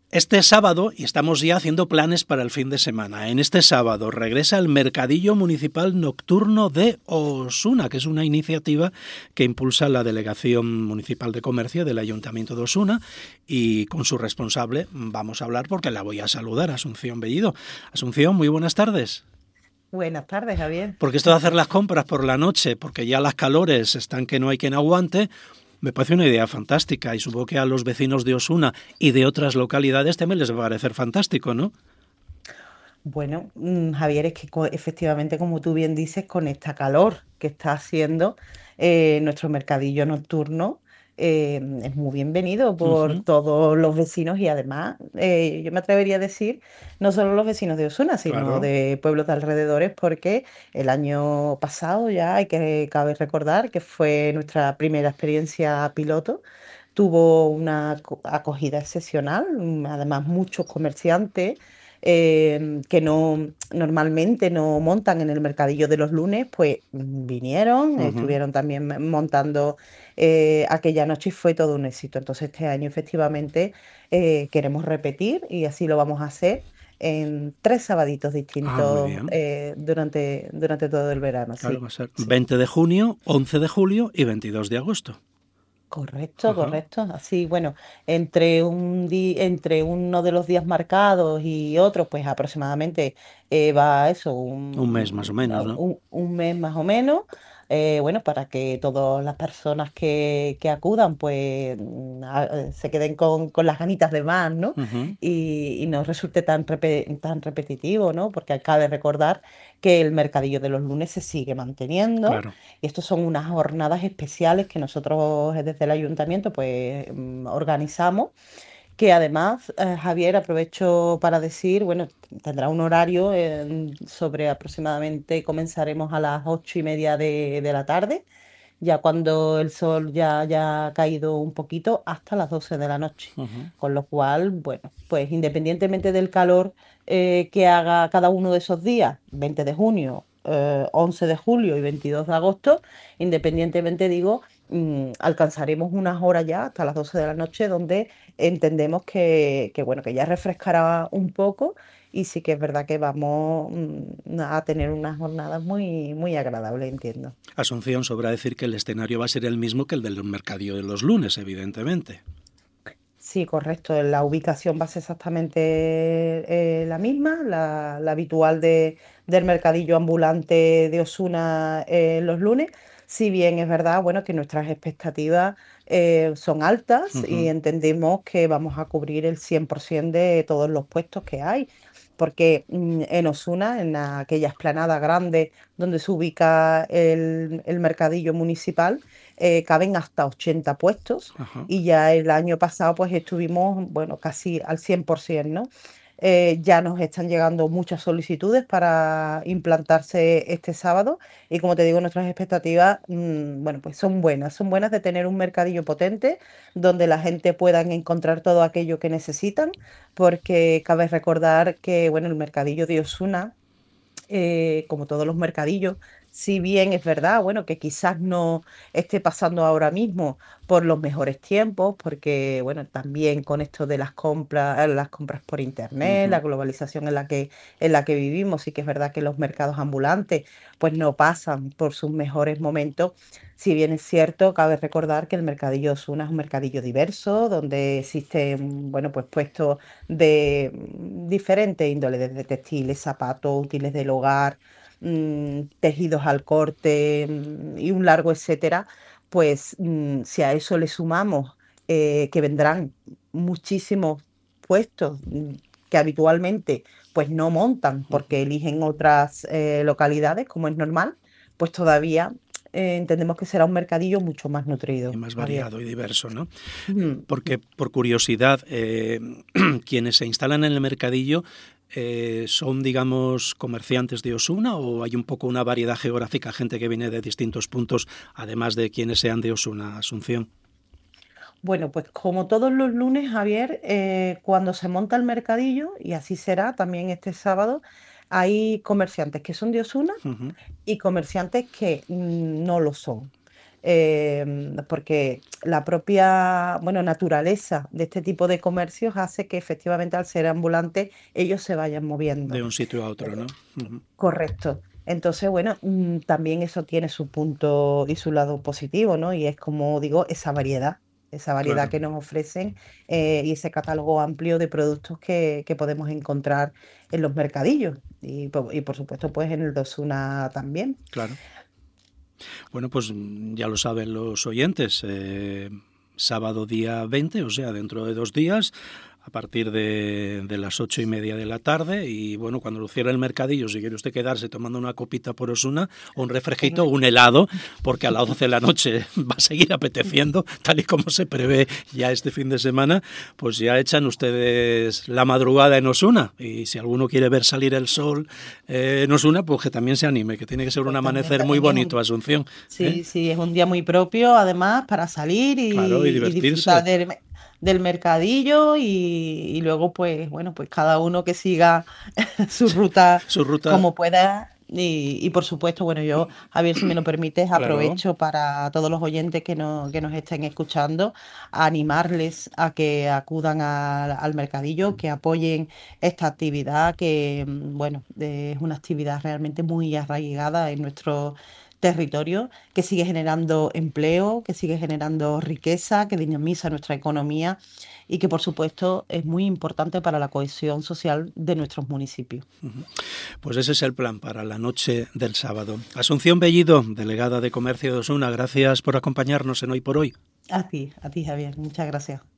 Este sábado, y estamos ya haciendo planes para el fin de semana, en este sábado regresa el Mercadillo Municipal Nocturno de Osuna, que es una iniciativa que impulsa la Delegación Municipal de Comercio del Ayuntamiento de Osuna, y con su responsable vamos a hablar porque la voy a saludar, Asunción Bellido. Asunción, muy buenas tardes. Buenas tardes, Javier. Porque esto de hacer las compras por la noche, porque ya las calores están que no hay quien aguante, me parece una idea fantástica y supongo que a los vecinos de Osuna y de otras localidades también les va a parecer fantástico, ¿no? Bueno, Javier, es que efectivamente, como tú bien dices, con esta calor que está haciendo nuestro mercadillo nocturno, es muy bienvenido por Uh-huh, todos los vecinos y además, yo me atrevería a decir, no solo los vecinos de Osuna, sino claro. de pueblos de alrededores, porque el año pasado ya cabe recordar que fue nuestra primera experiencia piloto. Tuvo una acogida excepcional, además muchos comerciantes que no normalmente no montan en el mercadillo de los lunes, pues vinieron, Uh-huh. estuvieron también montando aquella noche y fue todo un éxito. Entonces este año efectivamente queremos repetir y así lo vamos a hacer en 3 sabaditos Ah, muy distintos bien. durante todo el verano, Claro, sí. va a ser Sí. 20 de junio, 11 de julio y 22 de agosto. Correcto, Ajá. correcto. Así, bueno, entre uno de los días marcados y otros, pues aproximadamente va eso, Un mes más o menos, ¿no? un mes más o menos. Bueno, para que todas las personas que acudan, pues se queden con las ganitas de más, ¿no? Uh-huh. Y no resulte tan repetitivo, ¿no? Porque cabe recordar que el mercadillo de los lunes se sigue manteniendo. Claro. Y estos son unas jornadas especiales que nosotros desde el ayuntamiento pues organizamos, que además, Javier, aprovecho para decir, bueno, tendrá un horario sobre aproximadamente, comenzaremos a las 8:30 de la tarde, ya cuando el sol ya ha caído un poquito, hasta las 12 de la noche. Uh-huh. Con lo cual, bueno, pues independientemente del calor que haga cada uno de esos días, 20 de junio, 11 de julio y 22 de agosto, independientemente, digo, alcanzaremos unas horas ya hasta las 12 de la noche donde entendemos bueno, que ya refrescará un poco y sí que es verdad que vamos a tener unas jornadas muy, muy agradables, entiendo. Asunción, sobra decir que el escenario va a ser el mismo que el del Mercadillo de los lunes, evidentemente. Sí, correcto. La ubicación va a ser exactamente la misma, la habitual del mercadillo ambulante de Osuna los lunes. Si bien es verdad, bueno, que nuestras expectativas son altas y Uh-huh. entendemos que vamos a cubrir el 100% de todos los puestos que hay. Porque en Osuna, en aquella explanada grande donde se ubica el mercadillo municipal, caben hasta 80 puestos Ajá. y ya el año pasado pues estuvimos, bueno, casi al 100%, ¿no? Ya nos están llegando muchas solicitudes para implantarse este sábado y como te digo, nuestras expectativas, bueno, pues son buenas de tener un mercadillo potente donde la gente pueda encontrar todo aquello que necesitan, porque cabe recordar que, bueno, el mercadillo de Osuna como todos los mercadillos, si bien es verdad, bueno, que quizás no esté pasando ahora mismo por los mejores tiempos, porque, bueno, también con esto de las compras por internet, la Uh-huh. globalización en la que vivimos, sí que es verdad que los mercados ambulantes, pues no pasan por sus mejores momentos. Si bien es cierto, cabe recordar que el mercadillo Osuna es un mercadillo diverso, donde existen, bueno, pues puestos de diferentes índoles, desde textiles, zapatos, útiles del hogar, tejidos al corte y un largo etcétera, pues si a eso le sumamos que vendrán muchísimos puestos que habitualmente pues no montan porque Uh-huh. eligen otras localidades, como es normal, pues todavía entendemos que será un mercadillo mucho más Y nutrido, más Javier. variado y diverso, ¿no? Mm. Porque, por curiosidad, quienes se instalan en el mercadillo son, digamos, comerciantes de Osuna o hay un poco una variedad geográfica, gente que viene de distintos puntos, además de quienes sean de Osuna, Asunción. Bueno, pues como todos los lunes, Javier, cuando se monta el mercadillo, y así será también este sábado, hay comerciantes que son de Osuna Uh-huh. y comerciantes que no lo son. porque la propia, bueno, naturaleza de este tipo de comercios hace que efectivamente al ser ambulantes ellos se vayan De moviendo. un sitio a otro, ¿no? Eh, Correcto. Entonces, bueno, también eso tiene su punto y su lado positivo, ¿no? Y es como digo, esa variedad Claro. que nos ofrecen y ese catálogo amplio de productos que podemos encontrar en los mercadillos y por supuesto pues en el Dosuna también. Claro. Bueno, pues ya lo saben los oyentes. Sábado día 20, o sea, dentro de 2 días, a partir de las 8:30 de la tarde. Y bueno, cuando lo cierre el mercadillo, si quiere usted quedarse tomando una copita por Osuna, o un refresquito, o un helado, porque a las 12 de la noche va a seguir apeteciendo, tal y como se prevé ya este fin de semana, pues ya echan ustedes la madrugada en Osuna. Y si alguno quiere ver salir el sol en Osuna, pues que también se anime, que tiene que ser un Pues amanecer muy también es bonito, un, Asunción. ¿Eh? sí, sí, es un día muy propio, además, para salir Claro, y y disfrutar divertirse. del mercadillo y luego, pues, bueno, pues cada uno que siga su ruta Su ruta, como pueda. Y por supuesto, bueno, yo, Javier, si me lo permites, claro. aprovecho para todos los oyentes que nos estén escuchando, a animarles a que acudan al mercadillo, que apoyen esta actividad, que, bueno, es una actividad realmente muy arraigada en nuestro territorio, que sigue generando empleo, que sigue generando riqueza, que dinamiza nuestra economía y que, por supuesto, es muy importante para la cohesión social de nuestros municipios. Pues ese es el plan para la noche del sábado. Asunción Bellido, delegada de Comercio de Osuna, gracias por acompañarnos en Hoy por Hoy. A ti, Javier. Muchas gracias.